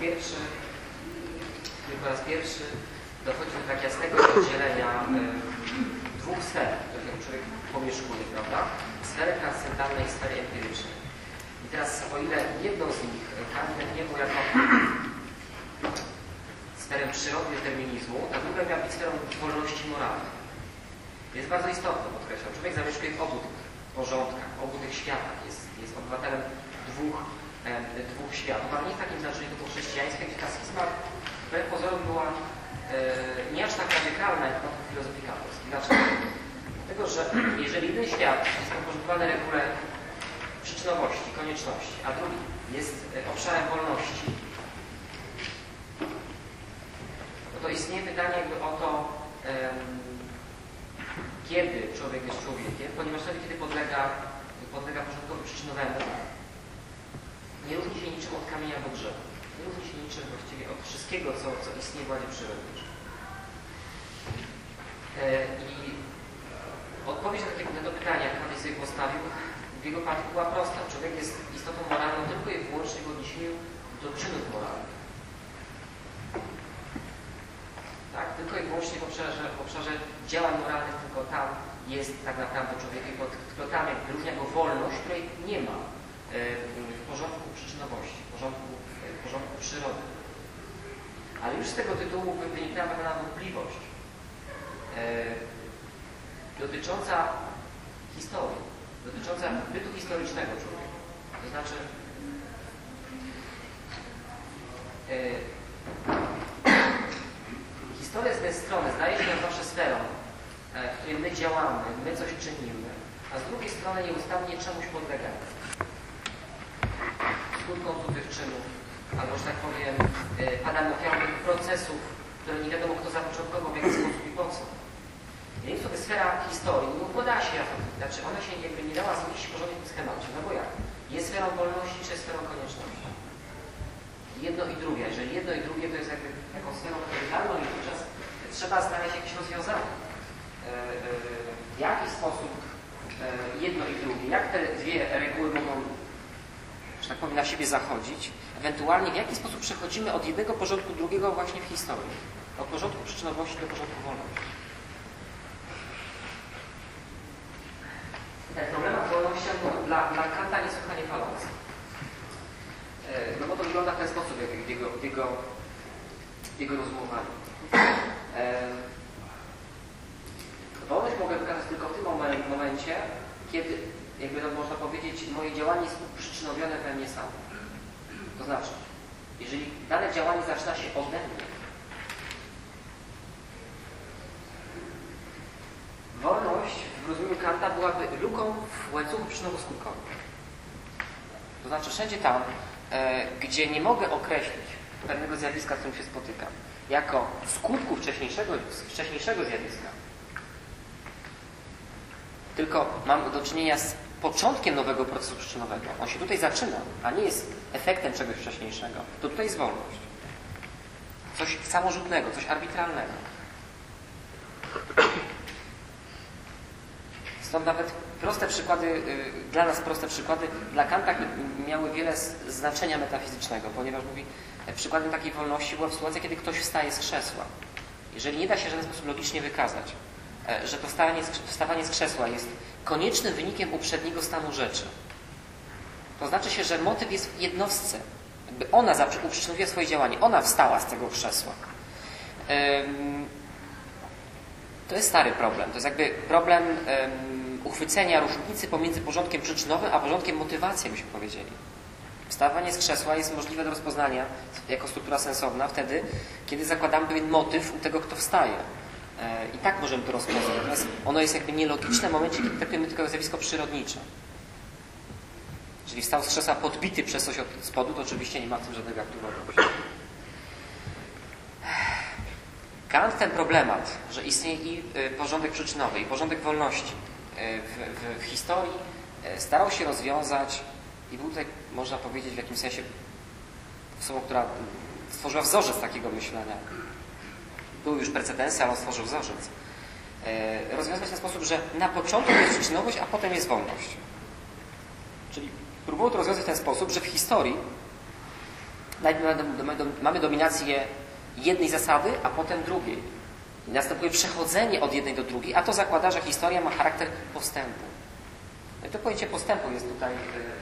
pierwszy dochodzi do tak jasnego oddzielenia dwóch sfer, które człowiek pomieszkuje, prawda? Sfery transcendentalnej i sfery empirycznej. I teraz, o ile jedną z nich Kant definiował jako sferę przyrody determinizmu, a druga miała być sferą wolności moralnej. Jest bardzo istotne, podkreślam. Człowiek zamieszkuje w obu tych porządkach, w obu tych światach. Jest obywatelem dwóch światów, ale nie w takim znaczeniu tylko chrześcijańskie, gdzie ta schizma wbrew pozorom była nie aż tak radykalna jak w filozofii katolickiej. Dlaczego? Dlatego, że jeżeli jeden świat jest podporządkowany regule przyczynowości, konieczności, a drugi jest obszarem wolności, no to istnieje pytanie jakby o to, kiedy człowiek jest człowiekiem, ponieważ wtedy, kiedy podlega porządkowi przyczynowemu, nie różni się niczym od kamienia do drzewa. Nie różni się niczym właściwie od wszystkiego, co istnieje w ładzie przyrodniczej. I odpowiedź na to pytanie, jak Kant sobie postawił, w jego przypadku była prosta. Człowiek jest istotą moralną tylko i wyłącznie w odniesieniu do czynów moralnych. Tak? Tylko i wyłącznie w obszarze działań moralnych, tylko tam jest tak naprawdę człowiek, tylko tam jak wyróżnia go wolność, której nie ma w porządku przyczynowości, w porządku przyrody. Ale już z tego tytułu wyniknęła pewna wątpliwość dotycząca historii, dotycząca bytu historycznego człowieka. To znaczy historia z jednej strony zdaje się nam zawsze sferą, w której my działamy, my coś czynimy, a z drugiej strony nieustannie czemuś podlegamy. Skutkom tych czynów, albo, że tak powiem, padamy ofiarą procesów, które nie wiadomo kto zapoczątkował, w jaki sposób i po co. Więc sobie sfera historii nie układa się, znaczy ona się jakby nie dała zmieścić w porządnym schemacie, no bo jak? Jest sferą wolności, czy jest sferą konieczności? Jedno i drugie. Jeżeli jedno i drugie to jest jakby taką sferą radykalną i wówczas trzeba znaleźć jakieś rozwiązanie. W jaki sposób jedno i drugie, jak te dwie reguły mogą, że tak powiem, na siebie zachodzić, ewentualnie w jaki sposób przechodzimy od jednego porządku do drugiego właśnie w historii. Od porządku przyczynowości do porządku wolności. Ten problem wolności dla Kanta niesłychanie palący. No bo to wygląda w ten sposób w jego rozumowaniu. Wolność mogę wykazać tylko w tym momencie, kiedy, jakby to można powiedzieć, moje działanie jest uprzyczynowione we mnie samo. To znaczy, jeżeli dane działanie zaczyna się ode mnie, wolność w rozumieniu Kanta byłaby luką w łańcuchu przyczynowo-skutkowym. To znaczy wszędzie tam, gdzie nie mogę określić pewnego zjawiska, z którym się spotykam, jako skutku wcześniejszego zjawiska, tylko mam do czynienia z początkiem nowego procesu przyczynowego. On się tutaj zaczyna, a nie jest efektem czegoś wcześniejszego. To tutaj jest wolność. Coś samorzutnego, coś arbitralnego. Stąd nawet proste przykłady, dla nas proste przykłady, dla Kanta miały wiele znaczenia metafizycznego, ponieważ mówi, przykładem takiej wolności była sytuacja, kiedy ktoś wstaje z krzesła. Jeżeli nie da się w żaden sposób logicznie wykazać, że to wstawanie z krzesła jest koniecznym wynikiem uprzedniego stanu rzeczy, to znaczy się, że motyw jest w jednostce. Jakby ona uprzyczyniła swoje działanie, ona wstała z tego krzesła. To jest stary problem. To jest jakby problem uchwycenia różnicy pomiędzy porządkiem przyczynowym a porządkiem motywacji, byśmy powiedzieli. Wstawanie z krzesła jest możliwe do rozpoznania jako struktura sensowna wtedy, kiedy zakładamy pewien motyw u tego, kto wstaje. I tak możemy to rozpoznać. Natomiast ono jest jakby nielogiczne w momencie, kiedy traktujemy tylko zjawisko przyrodnicze. Jeżeli wstał z krzesła podbity przez coś od spodu, to oczywiście nie ma w tym żadnego aktu wolności. Kant ten problemat, że istnieje i porządek przyczynowy, i porządek wolności w historii, starał się rozwiązać i był tutaj, można powiedzieć, w jakimś sensie osobą, która stworzyła wzorzec takiego myślenia. Były już precedensy, ale on stworzył wzorzec. Rozwiązać w ten sposób, że na początku jest przyczynowość, a potem jest wolność. Czyli próbował to rozwiązać w ten sposób, że w historii Najpierw mamy dominację jednej zasady, a potem drugiej. I następuje przechodzenie od jednej do drugiej, a to zakłada, że historia ma charakter postępu. No i to pojęcie postępu jest tutaj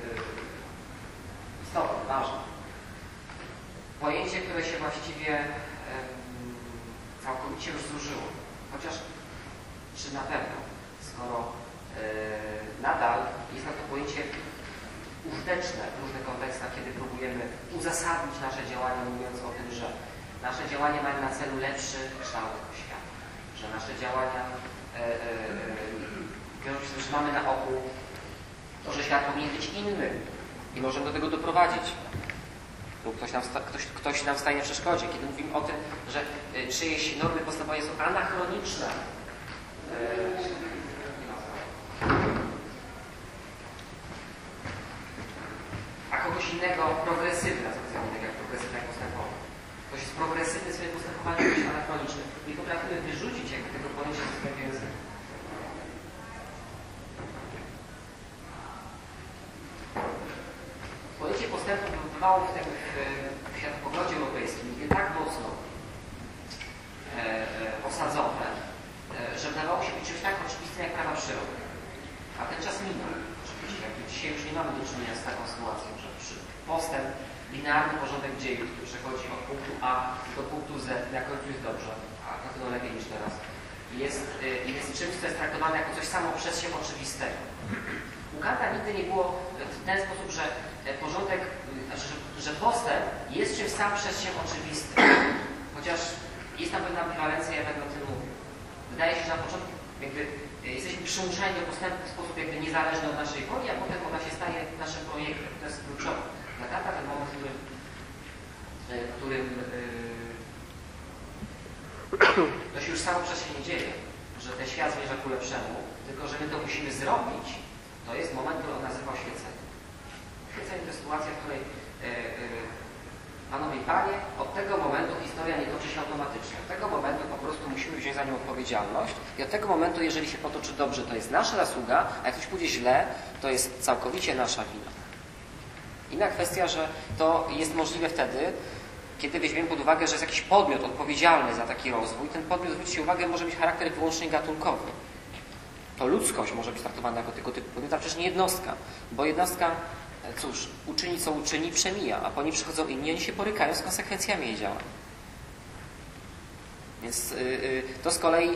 istotne, ważne. Pojęcie, które się właściwie całkowicie już zużyło. Chociaż, czy na pewno, skoro nadal jest na to pojęcie użyteczne w różnych kontekstach, kiedy próbujemy uzasadnić nasze działania, mówiąc o tym, że nasze działania mają na celu lepszy kształt świata, że nasze działania wiążą się z tym, że mamy na oku to, że świat powinien być inny i możemy do tego doprowadzić. Lub ktoś nam stanie na przeszkodzie. Kiedy mówimy o tym, że czyjeś normy postępowania są anachroniczne, a kogoś innego progresywne, jak progresywne jak postępowanie. Ktoś jest progresywny w swoim postępowaniu, ktoś anachroniczny. Nie potrafimy wyrzucić jakby tego pojęcia z swojego języka. Pojęcie postępu bywało w światopoglądzie europejskim tak mocno osadzone, że wydawało się być czymś tak oczywistym jak prawa przyrody. A ten czas minął. Oczywiście, jak dzisiaj już nie mamy do czynienia z taką sytuacją, że postęp, linearny porządek dziejów, który przechodzi od punktu A do punktu Z, na końcu jest dobrze, a na pewno lepiej niż teraz, jest czymś, co jest traktowane jako coś samo przez się oczywistego. U Kanta nigdy nie było w ten sposób, że porządek, że postęp jest czymś sam przez się oczywistym. Chociaż jest tam pewna ambiwalencja, ja będę o tym mówił. Wydaje się, że na początku jakby jesteśmy przymuszeni do postępu w sposób jakby niezależny od naszej woli, a potem ona się staje naszym projektem. To jest kluczowe. Dla Kanta ten moment, w którym to się już samo przez się nie dzieje, że ten świat zmierza ku lepszemu, tylko że my to musimy zrobić, to jest moment, który on nazywa oświeceniem. Oświecenie to jest sytuacja, w której Panowie i Panie, od tego momentu historia nie toczy się automatycznie. Od tego momentu po prostu musimy wziąć za nią odpowiedzialność i od tego momentu, jeżeli się potoczy dobrze, to jest nasza zasługa, a jak coś pójdzie źle, to jest całkowicie nasza wina. Inna kwestia, że to jest możliwe wtedy, kiedy weźmiemy pod uwagę, że jest jakiś podmiot odpowiedzialny za taki rozwój. Ten podmiot, zwróćcie uwagę, może mieć charakter wyłącznie gatunkowy. To ludzkość może być traktowana jako tego typu podmiot, a przecież nie jednostka, bo jednostka, cóż, uczyni co uczyni, przemija, a po niej przychodzą inni, oni się porykają z konsekwencjami jej działań. Więc to z kolei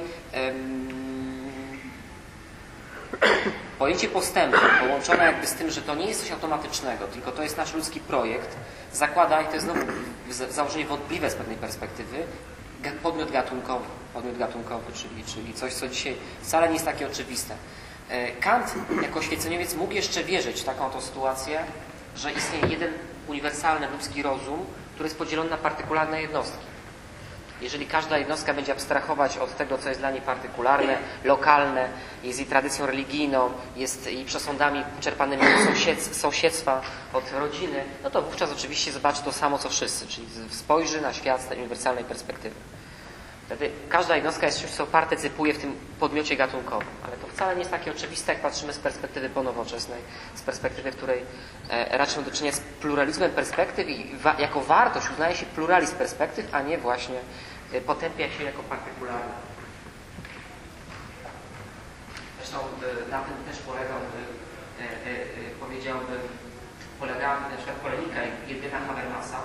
pojęcie postępu, połączone jakby z tym, że to nie jest coś automatycznego, tylko to jest nasz ludzki projekt, zakłada, i to jest znowu założenie wątpliwe z pewnej perspektywy, podmiot gatunkowy, czyli coś, co dzisiaj wcale nie jest takie oczywiste. Kant jako oświeceniowiec mógł jeszcze wierzyć w taką oto sytuację, że istnieje jeden uniwersalny ludzki rozum, który jest podzielony na partykularne jednostki. Jeżeli każda jednostka będzie abstrahować od tego, co jest dla niej partykularne, lokalne, jest jej tradycją religijną, jest jej przesądami czerpanymi z sąsiedztwa, od rodziny, no to wówczas oczywiście zobaczy to samo, co wszyscy, czyli spojrzy na świat z tej uniwersalnej perspektywy. Wtedy każda jednostka jest czymś, co partycypuje w tym podmiocie gatunkowym. Ale to wcale nie jest takie oczywiste, jak patrzymy z perspektywy ponowoczesnej, z perspektywy, w której raczej mamy do czynienia z pluralizmem perspektyw i jako wartość uznaje się pluralizm perspektyw, a nie właśnie potępia się jako partykularny. Zresztą na tym też polegała na przykład polemika Edwyna Habermasa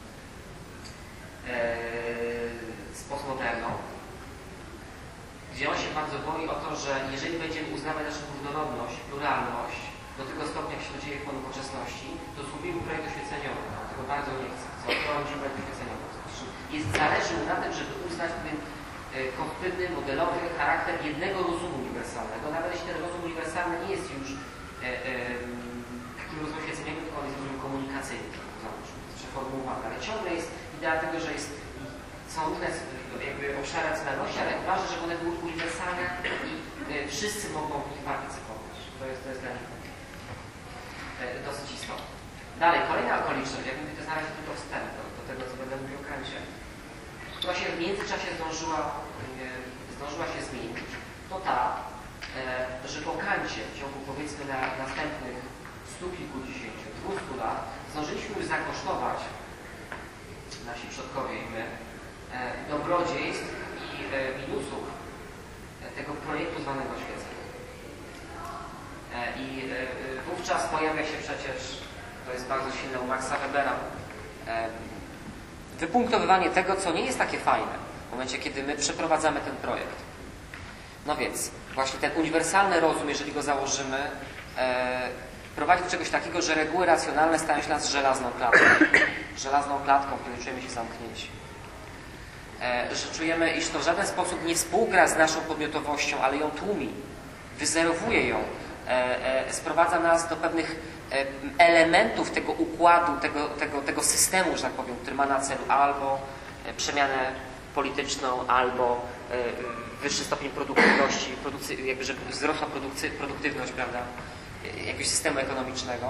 z postmoderną, gdzie on się bardzo boi o to, że jeżeli będziemy uznawać naszą różnorodność, pluralność do tego stopnia, jak się to dzieje w nowoczesności, to zgubimy projekt oświeceniowy. Tego bardzo nie chcę. Chcę ochronić projekt oświeceniowy. Zależy mu na tym, żeby uznać pewny modelowy charakter jednego rozumu uniwersalnego. Nawet jeśli ten rozum uniwersalny nie jest już takim rozumem oświeceniowym, tylko on jest rozumem komunikacyjnym, przeformułowany. Ale ciągle jest idea tego, że są różne jakby obszary racjonalności, ale ważne, żeby one były uniwersalne i wszyscy mogą w nich partycypować. To jest dla nich dosyć istotne. Dalej, kolejna okoliczność, jak mówię, to jest na razie tylko wstęp do tego, co będę mówił o Kancie, która się w międzyczasie zdążyła się zmienić, to ta, że po Kancie w ciągu powiedzmy na następnych 100 kilkudziesięciu, 200 lat zdążyliśmy już zakosztować przecież, to jest bardzo silne u Maxa Webera, wypunktowywanie tego, co nie jest takie fajne w momencie, kiedy my przeprowadzamy ten projekt. No więc, właśnie ten uniwersalny rozum, jeżeli go założymy, prowadzi do czegoś takiego, że reguły racjonalne stają się dla nas żelazną klatką. Żelazną klatką, w której czujemy się zamknięci. Że czujemy, iż to w żaden sposób nie współgra z naszą podmiotowością, ale ją tłumi, wyzerowuje ją, sprowadza nas do pewnych elementów tego układu, tego systemu, że tak powiem, który ma na celu albo przemianę polityczną, albo wyższy stopień produktywności, jakby żeby wzrosła produktywność, prawda, jakiegoś systemu ekonomicznego.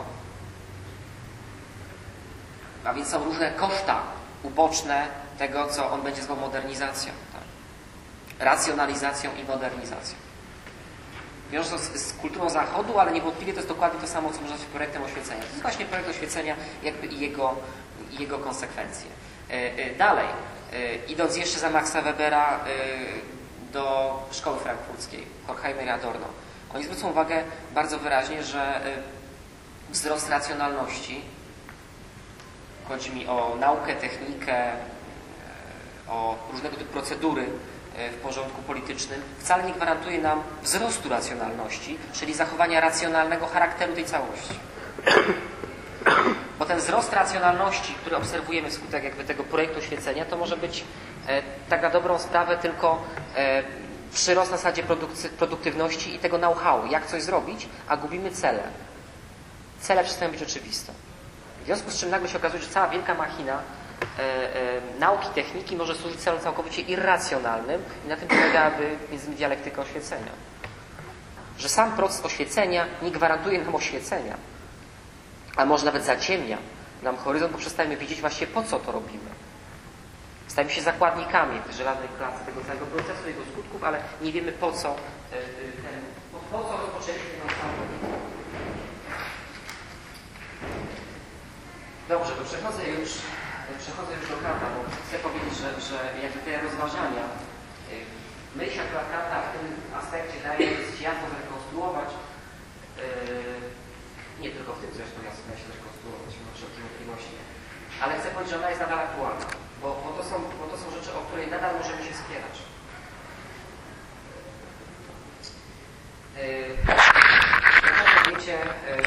A więc są różne koszta uboczne tego, co on będzie zwał modernizacją. Tak? Racjonalizacją i modernizacją. Wiąże to z kulturą Zachodu, ale niewątpliwie to jest dokładnie to samo, co można nazwać projektem oświecenia. To jest właśnie projekt oświecenia jakby i jego konsekwencje. Dalej, idąc jeszcze za Maxa Webera do szkoły frankfurckiej, Horkheimer i Adorno, oni zwrócą uwagę bardzo wyraźnie, że wzrost racjonalności, chodzi mi o naukę, technikę, o różnego typu procedury w porządku politycznym, wcale nie gwarantuje nam wzrostu racjonalności, czyli zachowania racjonalnego charakteru tej całości. Bo ten wzrost racjonalności, który obserwujemy wskutek jakby tego projektu oświecenia, to może być tak na dobrą sprawę tylko przyrost na zasadzie produktywności i tego know-how, jak coś zrobić, a gubimy cele. Cele przestają być oczywiste. W związku z czym nagle się okazuje, że cała wielka machina nauki, techniki może służyć celom całkowicie irracjonalnym i na tym polegałaby między innymi dialektyka oświecenia. Że sam proces oświecenia nie gwarantuje nam oświecenia, a może nawet zaciemnia nam horyzont, bo przestajemy widzieć właściwie, po co to robimy. Stajemy się zakładnikami w żelaznej klatce tego całego procesu, jego skutków, ale nie wiemy, po co rozpoczęliśmy ten cały. Dobrze, to przechodzę już do Kanta, bo chcę powiedzieć, że jakby te rozważania, myśl akurat Kanta w tym aspekcie daje dosyć jasno zrekonstruować, nie tylko w tym zresztą jasno da się zrekonstruować, nie ma wszelkich wątpliwości, ale chcę powiedzieć, że ona jest nadal aktualna, bo to są rzeczy, o której nadal możemy się spierać. Jak wiecie,